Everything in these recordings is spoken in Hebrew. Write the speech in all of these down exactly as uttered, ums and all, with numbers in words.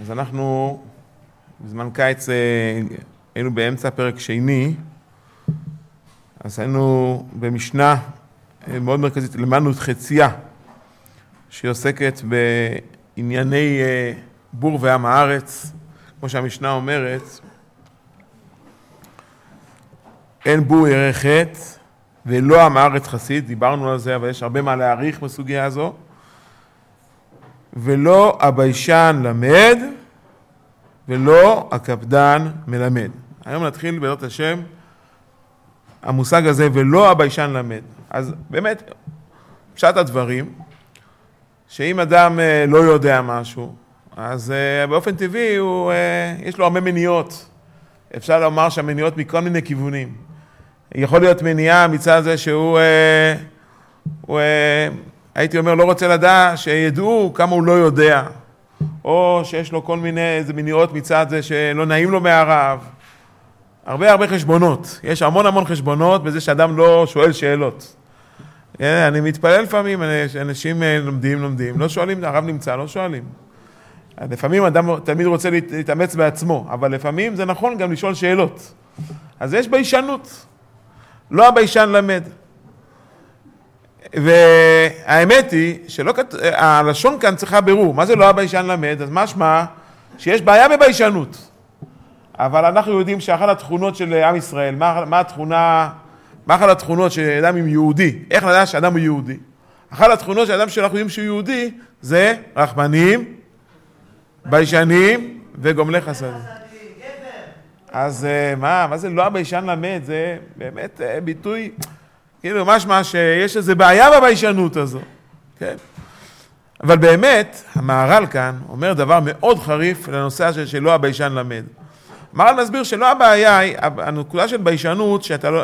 אז אנחנו בזמן קיץ היינו באמצע פרק שני, אז היינו במשנה מאוד מרכזית, למדנו את חציה, שהיא עוסקת בענייני בור ועם הארץ, כמו שהמשנה אומרת, אין בור ירא חטא ולא עם הארץ חסיד, דיברנו על זה, אבל יש הרבה מה להעריך בסוגיה הזו, ולא הביישן למד, ולא הקפדן מלמד. היום נתחיל בעזרת השם, המושג הזה, ולא הביישן למד. אז באמת, פשט הדברים, שאם אדם לא יודע משהו, אז באופן טבעי הוא, יש לו הרבה מניעות. אפשר לומר שהמניעות מכל מיני כיוונים. יכול להיות מניעה מצד זה שהוא, הוא, הייתי אומר, לא רוצה לדעת שידעו כמה הוא לא יודע. או שיש לו כל מיני איזה מניעות מצד זה שלא נעים לו מהרב. הרבה הרבה חשבונות. יש המון המון חשבונות בזה שאדם לא שואל שאלות. אני מתפלל לפעמים, אנשים לומדים, לומדים, לא שואלים, הרב נמצא, לא שואלים. לפעמים אדם תמיד רוצה להתאמץ בעצמו, אבל לפעמים זה נכון גם לשאול שאלות. אז יש ביישנות. לא הביישן למד. והאמת היא שלא, הלשון כאן צריכה ברור, מה זה לא הביישן למד? אז משמע שיש בעיה בביישנות. אבל אנחנו יודעים שאחת התכונות של עם ישראל, מה, מה התכונה, מה אחת התכונות של אדם עם יהודי? איך לדעת שאדם הוא יהודי? אחת התכונות של אדם שאנחנו יודעים שהוא יהודי, זה רחמנים, ביישנים וגומלי חסדים. אז מה, מה זה לא הביישן למד? זה באמת ביטוי, כאילו משמע שיש איזו בעיה בביישנות הזו. כן? אבל באמת, המהר"ל כאן אומר דבר מאוד חריף לנושא הזה שלא הביישן למד. המהר"ל מסביר שלא הבעיה היא, הנקודה של ביישנות, שאתה לא,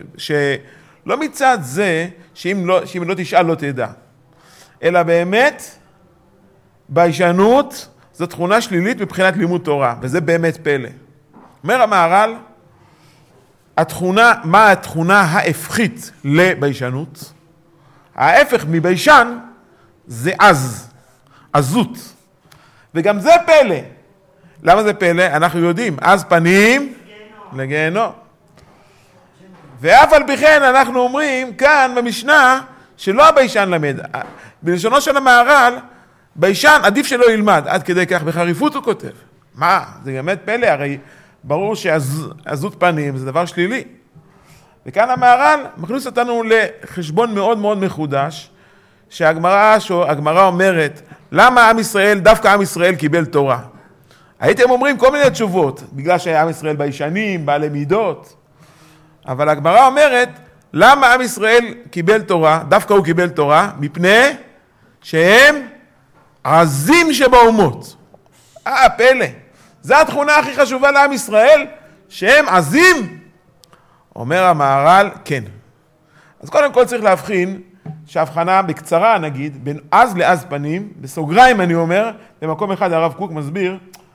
שלא מצד זה שאם לא, שאם לא תשאל לא תדע. אלא באמת, ביישנות זו תכונה שלילית מבחינת לימוד תורה, וזה באמת פלא. אומר המהר"ל, התכונה, מה התכונה ההפכית לביישנות? ההפך מביישן זה עז, עזות. וגם זה פלא. למה זה פלא? אנחנו יודעים, עז פנים לגיהנום. ואף על פי כן אנחנו אומרים כאן במשנה שלא הביישן למד. בלשונו של המהר"ל, ביישן עדיף שלא ילמד, עד כדי כך בחריפות הוא כותב. מה? זה באמת פלא, הרי ברור שעזות פנים זה דבר שלילי. וכאן המהר"ל מכניס אותנו לחשבון מאוד מאוד מחודש, שהגמרא, שהגמרא אומרת, למה עם ישראל, דווקא עם ישראל קיבל תורה? הייתם אומרים כל מיני תשובות, בגלל שעם ישראל ביישנים, בעלי מידות. אבל הגמרא אומרת, למה עם ישראל קיבל תורה, דווקא הוא קיבל תורה, מפני שהם עזים שבאומות. אה, פלא. זו התכונה הכי חשובה לעם ישראל, שהם עזים. אומר המהר"ל, כן. אז קודם כל צריך להבחין, שהבחנה בקצרה נגיד, בין עז לעז פנים, בסוגריים אני אומר, במקום אחד הרב קוק מסביר,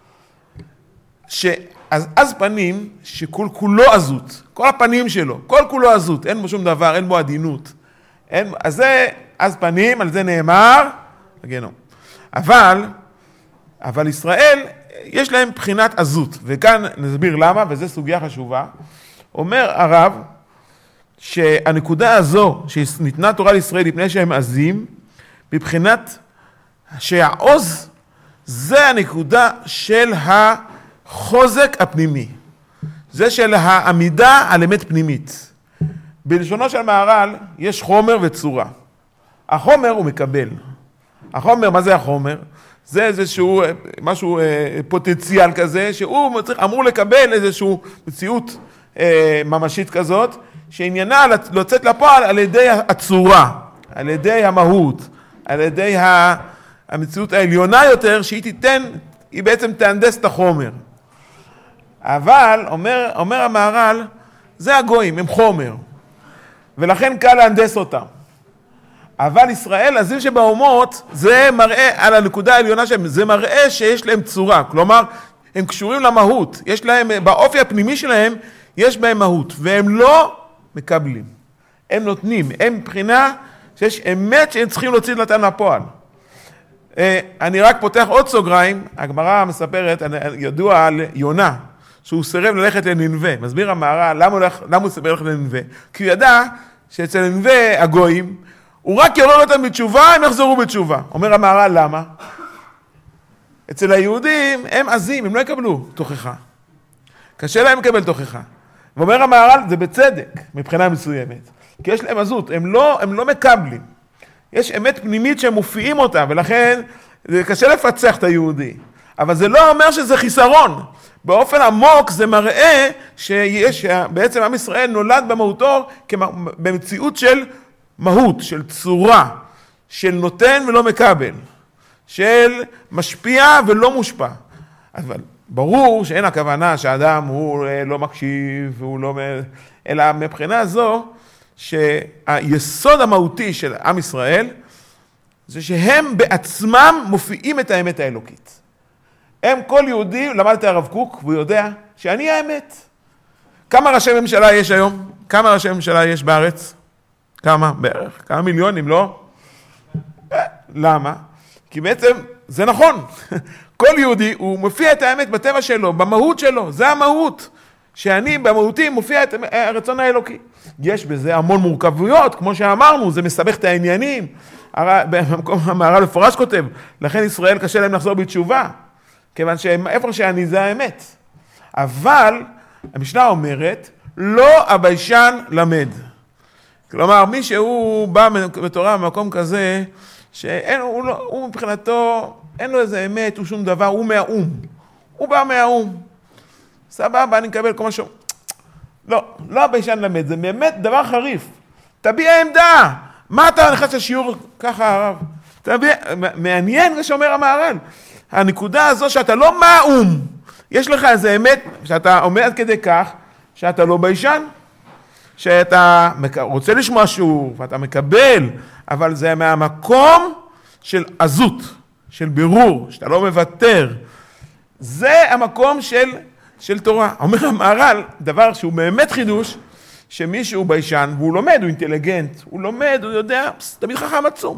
שאז עז פנים, שכל כולו עזות, כל הפנים שלו, כל כולו עזות, אין בו שום דבר, אין בו עדינות. אין, אז זה עז פנים, על זה נאמר, הגנום. אבל, אבל ישראל, יש להם בחינת עזות, וכאן נסביר למה, וזו סוגיה חשובה. אומר הרב, שהנקודה הזו, שניתנה תורה לישראל לפני שהם עזים, מבחינת שהעוז, זה הנקודה של החוזק הפנימי. זה של העמידה על אמת פנימית. בלשונו של מהר"ל, יש חומר וצורה. החומר הוא מקבל. החומר, מה זה החומר? זה איזשהו משהו פוטנציאל כזה, שהוא אמור לקבל איזשהו מציאות ממשית כזאת, שעניינה לצאת לפועל על ידי הצורה, על ידי המהות, על ידי המציאות העליונה יותר, שהיא תיתן, היא בעצם תהנדס את החומר. אבל, אומר, אומר המהר"ל, זה הגויים, הם חומר, ולכן קל להנדס אותם. אבל ישראל, עזים שבאומות, זה מראה על הנקודה העליונה שלהם, זה מראה שיש להם צורה, כלומר, הם קשורים למהות, יש להם, באופי הפנימי שלהם, יש בהם מהות, והם לא מקבלים, הם נותנים, הם מבחינה שיש אמת שהם צריכים להוציא לתן לפועל. אני רק פותח עוד סוגריים, הגמרא מספרת, ידוע על יונה, שהוא סירב ללכת לנינווה. מסביר המהר"ל, למה, למה הוא סירב ללכת לנינווה? כי הוא ידע שאצל נינווה הגויים, הוא רק יעורר אותם בתשובה, הם יחזרו בתשובה. אומר המהר"ל, למה? אצל היהודים הם עזים, הם לא יקבלו תוכחה. קשה להם לקבל תוכחה. ואומר המהר"ל, זה בצדק, מבחינה מסוימת. כי יש להם עזות, הם לא, הם לא מקבלים. יש אמת פנימית שהם מופיעים אותה, ולכן זה קשה לפצח את היהודי. אבל זה לא אומר שזה חיסרון. באופן עמוק זה מראה שיש, בעצם עם ישראל נולד במהותו במציאות של מהות, של צורה, של נותן ולא מקבל, של משפיע ולא מושפע. אבל ברור שאין הכוונה שהאדם הוא לא מקשיב, והוא לא... אלא מבחינה זו, שהיסוד המהותי של עם ישראל, זה שהם בעצמם מופיעים את האמת האלוקית. הם, כל יהודי, למד את הרב קוק, והוא יודע שאני האמת. כמה ראשי ממשלה יש היום? כמה ראשי ממשלה יש בארץ? כמה? בערך. כמה מיליונים, לא? למה? כי בעצם זה נכון. כל יהודי, הוא מופיע את האמת בטבע שלו, במהות שלו. זה המהות. שאני במהותי מופיע את הרצון האלוקי. יש בזה המון מורכבויות, כמו שאמרנו, זה מסבך את העניינים. במקום המהר"ל לפורש כותב, לכן ישראל קשה להם לחזור בתשובה, כיוון שאיפה שאני זה האמת. אבל המשנה אומרת, לא הביישן למד. כלומר, מי שהוא בא בתורה במקום כזה, שאין, הוא, לא, הוא מבחינתו, אין לו איזה אמת, הוא שום דבר, הוא מהאום. הוא בא מהאום. סבבה, אני מקבל כל משהו. לא, לא הביישן למד, זה באמת דבר חריף. תביע עמדה. מה אתה נכנס לשיעור ככה, הרב? תביע, מעניין, זה שאומר המהר"ל. הנקודה הזו שאתה לא מהאום. יש לך איזה אמת, שאתה אומר עד כדי כך, שאתה לא ביישן, שאתה רוצה לשמוע שיעור, ואתה מקבל, אבל זה מהמקום של עזות, של בירור, שאתה לא מוותר. זה המקום של... של תורה. אומר המהר"ל, דבר שהוא באמת חידוש, שמישהו ביישן, והוא לומד, הוא אינטליגנט, הוא לומד, הוא יודע, תמיד חכם עצום.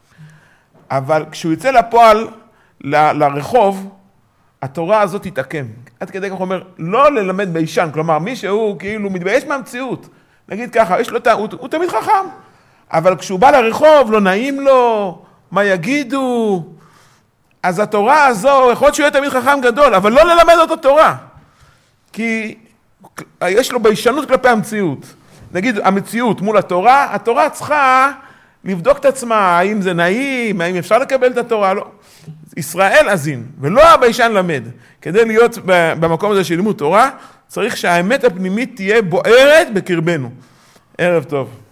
אבל כשהוא יצא לפועל, ל- לרחוב, התורה הזאת תתעקם. עד כדי כך אומר, לא ללמד ביישן, כלומר, מישהו כאילו מתבייש מהמציאות. נגיד ככה, יש לו טעות, הוא, הוא תמיד חכם. אבל כשהוא בא לרחוב, לא נעים לו, מה יגידו? אז התורה הזו, יכול להיות שהוא יהיה תמיד חכם גדול, אבל לא ללמד אותו תורה. כי יש לו ביישנות כלפי המציאות. נגיד, המציאות מול התורה, התורה צריכה לבדוק את עצמה, האם זה נעים, האם אפשר לקבל את התורה, לא. ישראל אזין, ולא הביישן למד. כדי להיות במקום הזה של לימוד תורה, צריך שהאמת הפנימית תהיה בוערת בקרבנו. ערב טוב.